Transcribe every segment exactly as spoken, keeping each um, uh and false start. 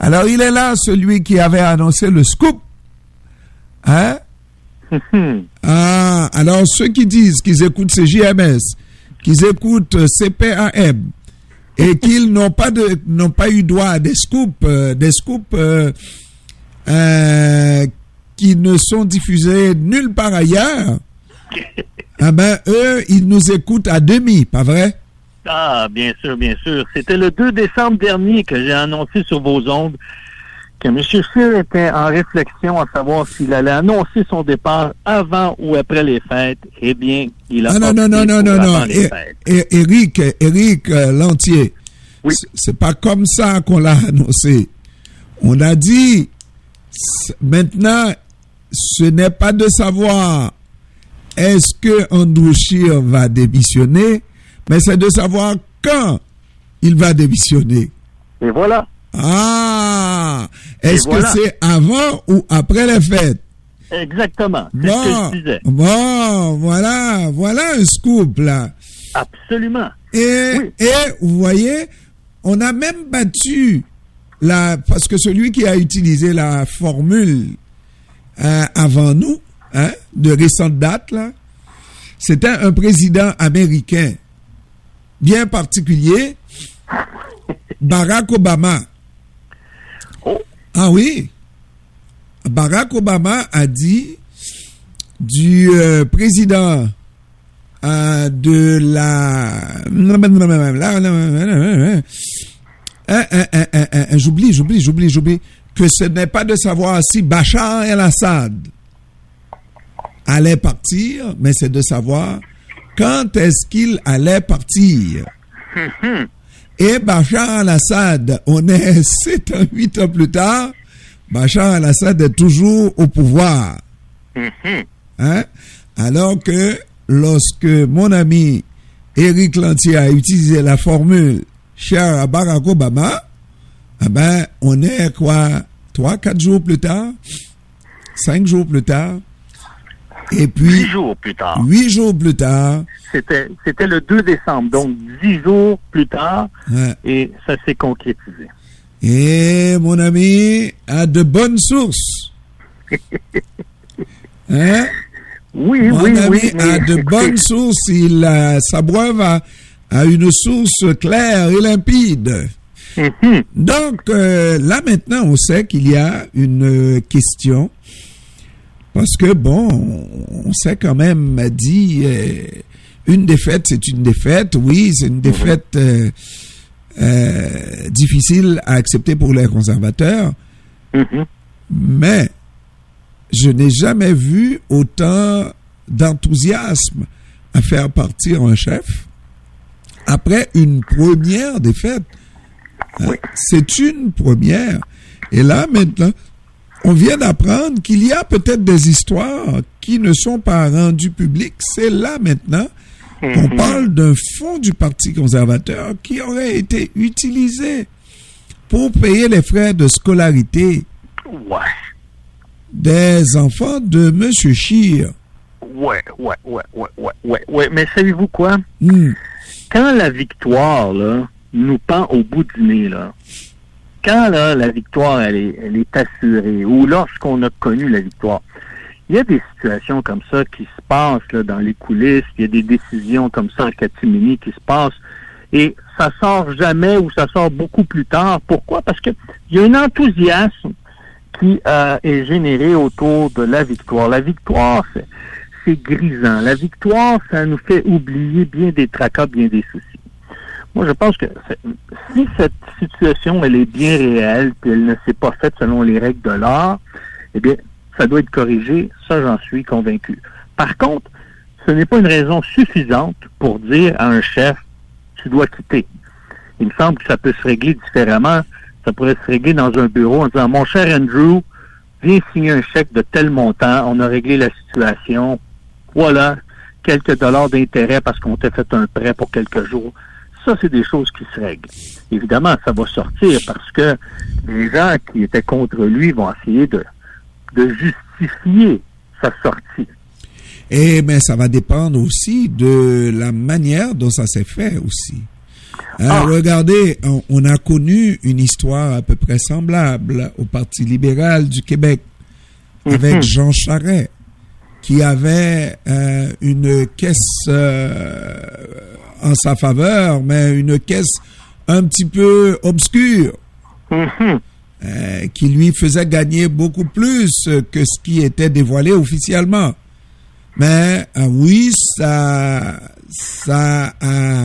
Alors, il est là, celui qui avait annoncé le scoop. Hein? Ah, alors, ceux qui disent qu'ils écoutent C J M S, qu'ils écoutent C P A M, et qu'ils n'ont pas de, n'ont pas eu droit à des scoops, euh, des scoops, euh, euh, qui ne sont diffusés nulle part ailleurs, ah ben, eux, ils nous écoutent à demi, pas vrai? Ah, bien sûr, bien sûr. C'était le deux décembre dernier que j'ai annoncé sur vos ondes que M. Scheer était en réflexion à savoir s'il allait annoncer son départ avant ou après les fêtes. Eh bien, il a ah, non, non, non, non, non, non. les fêtes. Et, et, Éric, Éric euh, Lantier, oui. C'est pas comme ça qu'on l'a annoncé. On a dit, maintenant, ce n'est pas de savoir est-ce que Andrew Scheer va démissionner, mais c'est de savoir quand il va démissionner. Et voilà. Ah! Est-ce voilà. que c'est avant ou après les fêtes? Exactement. C'est bon, ce que je disais. Bon, voilà, voilà un scoop, là. Absolument. Et, oui. et vous voyez, on a même battu la, parce que celui qui a utilisé la formule euh, avant nous, hein, de récente date, là, c'était un président américain bien particulier, Barack Obama. Oh. Ah oui, Barack Obama a dit du euh, président euh, de la... Hein, hein, hein, hein, hein, j'oublie, j'oublie, j'oublie, j'oublie, que ce n'est pas de savoir si Bachar el-Assad allait partir, mais c'est de savoir quand est-ce qu'il allait partir. Et Bachar el-Assad, on est sept ans, huit ans plus tard, Bachar el-Assad est toujours au pouvoir. Hein? Alors que lorsque mon ami Éric Lantier a utilisé la formule cher à Barack Obama, eh ben, on est quoi, trois, quatre jours plus tard, cinq jours plus tard, et puis huit jours plus tard. Huit jours plus tard. C'était, c'était le deux décembre, donc dix jours plus tard, ouais. Et ça s'est concrétisé. Et mon ami a de bonnes sources. Hein? Oui, mon oui, ami oui. a de écoutez, bonnes sources. Il a, sa breuve a, a une source claire et limpide. Mm-hmm. Donc, euh, là maintenant, on sait qu'il y a une euh, question. Parce que, bon, on s'est quand même dit, euh, une défaite, c'est une défaite. Oui, c'est une défaite euh, euh, difficile à accepter pour les conservateurs. Mm-hmm. Mais je n'ai jamais vu autant d'enthousiasme à faire partir un chef après une première défaite. Hein? Oui. C'est une première. Et là, maintenant, on vient d'apprendre qu'il y a peut-être des histoires qui ne sont pas rendues publiques. C'est là maintenant mm-hmm. qu'on parle d'un fonds du Parti conservateur qui aurait été utilisé pour payer les frais de scolarité ouais. des enfants de M. Scheer. Ouais, ouais, ouais, ouais, ouais, ouais, ouais. Mais savez-vous quoi? Mm. Quand la victoire, là, nous pend au bout du nez, là, quand là, la victoire, elle est, elle est assurée, ou lorsqu'on a connu la victoire, il y a des situations comme ça qui se passent là, dans les coulisses, il y a des décisions comme ça en catimini qui se passent, et ça sort jamais ou ça sort beaucoup plus tard. Pourquoi? Parce que il y a un enthousiasme qui euh, est généré autour de la victoire. La victoire, c'est, c'est grisant. La victoire, ça nous fait oublier bien des tracas, bien des soucis. Moi, je pense que si cette situation, elle est bien réelle, puis elle ne s'est pas faite selon les règles de l'art, eh bien, ça doit être corrigé. Ça, j'en suis convaincu. Par contre, ce n'est pas une raison suffisante pour dire à un chef, tu dois quitter. Il me semble que ça peut se régler différemment. Ça pourrait se régler dans un bureau en disant, mon cher Andrew, viens signer un chèque de tel montant, on a réglé la situation. Voilà, quelques dollars d'intérêt parce qu'on t'a fait un prêt pour quelques jours. Ça, c'est des choses qui se règlent. Évidemment, ça va sortir parce que les gens qui étaient contre lui vont essayer de, de justifier sa sortie. Et mais ça va dépendre aussi de la manière dont ça s'est fait aussi. Hein, ah. Regardez, on, on a connu une histoire à peu près semblable au Parti libéral du Québec mm-hmm. avec Jean Charest, qui avait euh, une caisse euh, en sa faveur, mais une caisse un petit peu obscure, mm-hmm. euh, qui lui faisait gagner beaucoup plus que ce qui était dévoilé officiellement. Mais euh, oui, ça, ça a,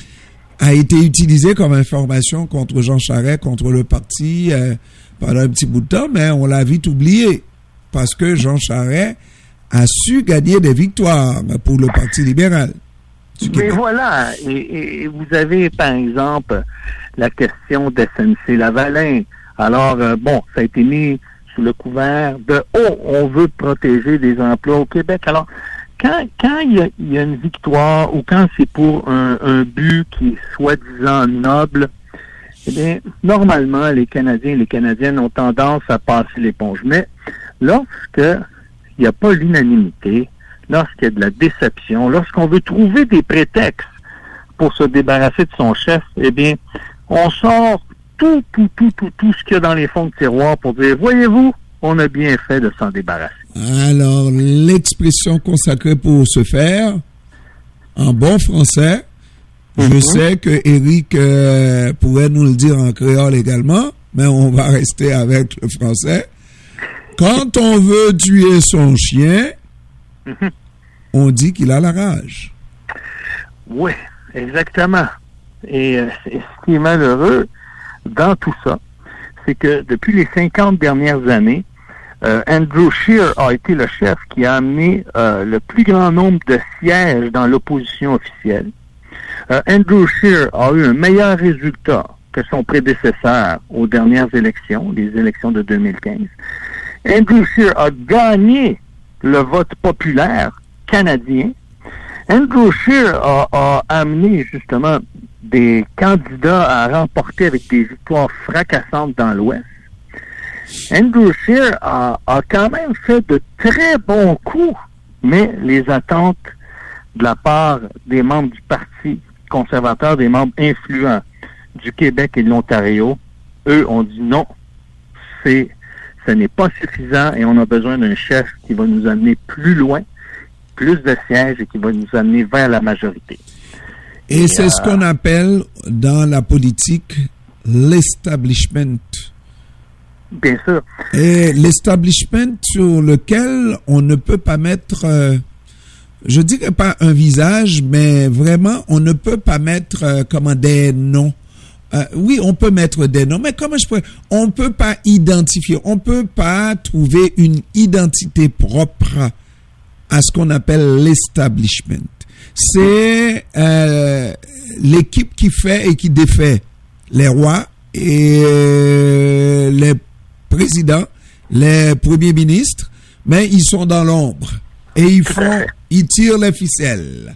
a été utilisé comme information contre Jean Charest, contre le parti euh, pendant un petit bout de temps, mais on l'a vite oublié parce que Jean Charest a su gagner des victoires pour le Parti libéral. Mais voilà, et, et vous avez par exemple la question d'S N C-Lavalin. Alors, euh, bon, ça a été mis sous le couvert de « Oh, on veut protéger des emplois au Québec ». Alors, quand quand il y a, y a une victoire ou quand c'est pour un, un but qui est soi-disant noble, eh bien, normalement, les Canadiens et les Canadiennes ont tendance à passer l'éponge. Mais lorsque il n'y a pas l'unanimité, lorsqu'il y a de la déception, lorsqu'on veut trouver des prétextes pour se débarrasser de son chef, eh bien, on sort tout, tout, tout, tout, tout ce qu'il y a dans les fonds de tiroir pour dire, voyez-vous, on a bien fait de s'en débarrasser. Alors, l'expression consacrée pour ce faire, en bon français, mm-hmm. je sais que Éric euh, pourrait nous le dire en créole également, mais on va rester avec le français. Quand on veut tuer son chien, mm-hmm. on dit qu'il a la rage. Oui, exactement. Et euh, ce qui est malheureux dans tout ça, c'est que depuis les cinquante dernières années, euh, Andrew Scheer a été le chef qui a amené euh, le plus grand nombre de sièges dans l'opposition officielle. Euh, Andrew Scheer a eu un meilleur résultat que son prédécesseur aux dernières élections, les élections de deux mille quinze. Andrew Scheer a gagné le vote populaire canadien. Andrew Scheer a, a amené justement des candidats à remporter avec des victoires fracassantes dans l'Ouest. Andrew Scheer a, a quand même fait de très bons coups, mais les attentes de la part des membres du Parti conservateur, des membres influents du Québec et de l'Ontario, eux ont dit non, c'est, ce n'est pas suffisant et on a besoin d'un chef qui va nous amener plus loin, plus de sièges et qui va nous amener vers la majorité. Et, et c'est euh, ce qu'on appelle dans la politique l'establishment. Bien sûr. Et l'establishment sur lequel on ne peut pas mettre, euh, je dirais pas un visage, mais vraiment on ne peut pas mettre euh, comment des noms. Euh, oui, on peut mettre des noms, mais comment je pourrais, on peut pas identifier, on peut pas trouver une identité propre à ce qu'on appelle l'establishment. C'est euh, l'équipe qui fait et qui défait les rois et euh, les présidents, les premiers ministres, mais ils sont dans l'ombre et ils font, ils tirent les ficelles.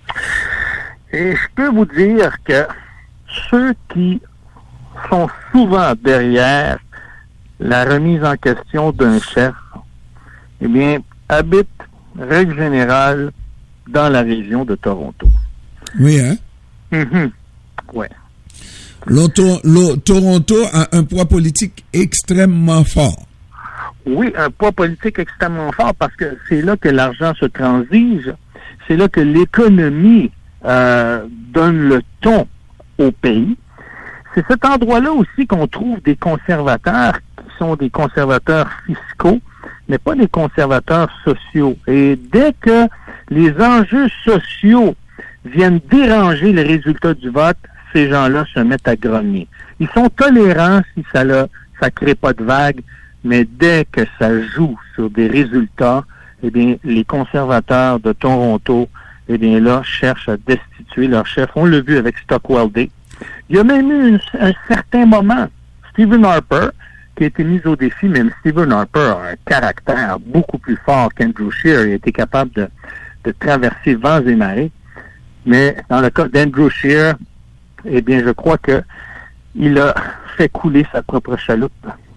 Et je peux vous dire que ceux qui sont souvent derrière la remise en question d'un chef, eh bien, habitent, règle générale, dans la région de Toronto. Oui, hein? Mm-hmm. Ouais. Le, le, Toronto a un poids politique extrêmement fort. Oui, un poids politique extrêmement fort parce que c'est là que l'argent se transige, c'est là que l'économie euh, donne le ton au pays. C'est cet endroit-là aussi qu'on trouve des conservateurs qui sont des conservateurs fiscaux, mais pas des conservateurs sociaux. Et dès que les enjeux sociaux viennent déranger le résultat du vote, ces gens-là se mettent à grogner. Ils sont tolérants si ça ne ça crée pas de vague, mais dès que ça joue sur des résultats, eh bien, les conservateurs de Toronto, eh bien là, cherchent à destituer leur chef. On l'a vu avec Stockwell Day. Il y a même eu une, un certain moment, Stephen Harper, qui a été mis au défi, même Stephen Harper a un caractère beaucoup plus fort qu'Andrew Scheer. Il a été capable de, de traverser vents et marées. Mais dans le cas d'Andrew Scheer, eh bien, je crois que il a fait couler sa propre chaloupe.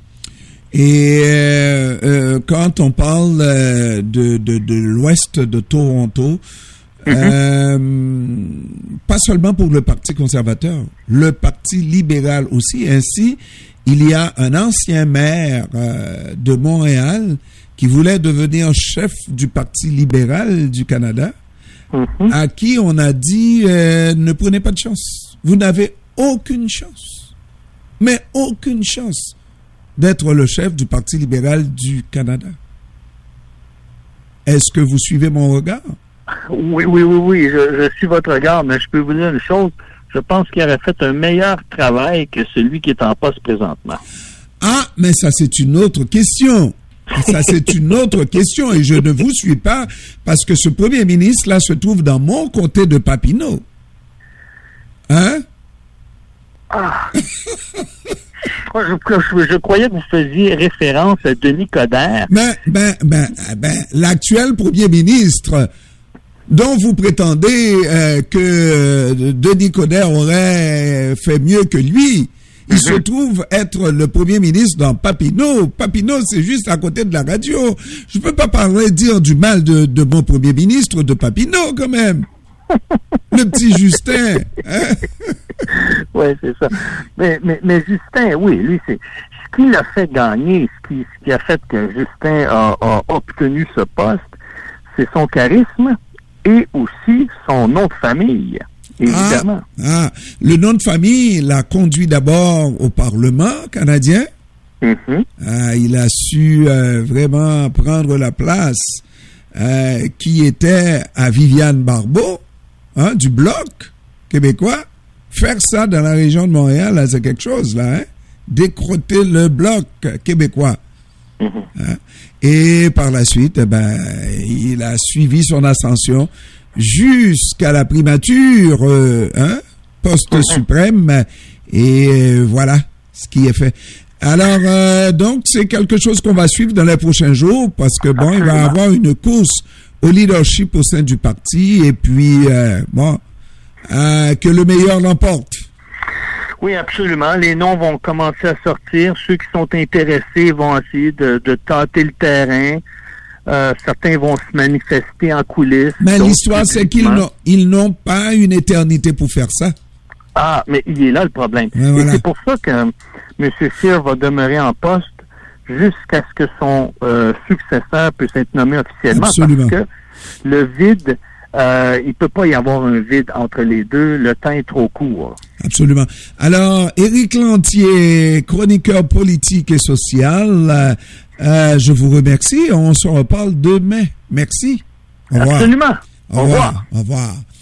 Et euh, euh, quand on parle euh, de, de, de l'ouest de Toronto, Euh, pas seulement pour le Parti conservateur, le Parti libéral aussi. Ainsi, il y a un ancien maire euh, de Montréal qui voulait devenir chef du Parti libéral du Canada, mm-hmm. à qui on a dit euh, ne prenez pas de chance. Vous n'avez aucune chance, mais aucune chance d'être le chef du Parti libéral du Canada. Est-ce que vous suivez mon regard? Oui, oui, oui, oui, je, je suis votre regard, mais je peux vous dire une chose, je pense qu'il aurait fait un meilleur travail que celui qui est en poste présentement. Ah, mais ça c'est une autre question. Ça c'est une autre question et je ne vous suis pas parce que ce premier ministre-là se trouve dans mon comté de Papineau. Hein? Ah! je, je, je croyais que vous faisiez référence à Denis Coderre. Ben, ben, ben, ben, l'actuel premier ministre dont vous prétendez euh, que euh, Denis Coderre aurait fait mieux que lui, il mm-hmm. se trouve être le premier ministre dans Papineau. Papineau, c'est juste à côté de la radio. Je peux pas parler, dire du mal de, de mon premier ministre de Papineau, quand même. Le petit Justin. Hein? Oui, c'est ça. Mais, mais, mais Justin, oui, lui, c'est ce qui l'a fait gagner, ce qui, ce qui a fait que Justin a, a obtenu ce poste, c'est son charisme et aussi son nom de famille, évidemment. Ah, ah, le nom de famille l'a conduit d'abord au Parlement canadien. Mm-hmm. Ah, il a su euh, vraiment prendre la place euh, qui était à Viviane Barbeau, hein, du Bloc québécois. Faire ça dans la région de Montréal, là, c'est quelque chose, là, hein? Décroter le Bloc québécois. Mm-hmm. Hein? Et par la suite, eh ben, il a suivi son ascension jusqu'à la primature, euh, hein? Poste mm-hmm. suprême, et euh, voilà ce qui est fait. Alors, euh, donc, c'est quelque chose qu'on va suivre dans les prochains jours, parce que, bon, il va y avoir une course au leadership au sein du parti, et puis, euh, bon, euh, que le meilleur l'emporte. Oui, absolument. Les noms vont commencer à sortir. Ceux qui sont intéressés vont essayer de, de tâter le terrain. Euh, certains vont se manifester en coulisses. Mais l'histoire, c'est qu'ils n'ont, ils n'ont pas une éternité pour faire ça. Ah, mais il est là le problème. Ouais, voilà. Et c'est pour ça que M. Cyr va demeurer en poste jusqu'à ce que son euh, successeur puisse être nommé officiellement. Absolument. Parce que le vide, euh, il peut pas y avoir un vide entre les deux. Le temps est trop court. Absolument. Alors, Éric Lantier, chroniqueur politique et social, euh, euh, je vous remercie. On se reparle demain. Merci. Au revoir. Absolument. Au revoir. Au revoir.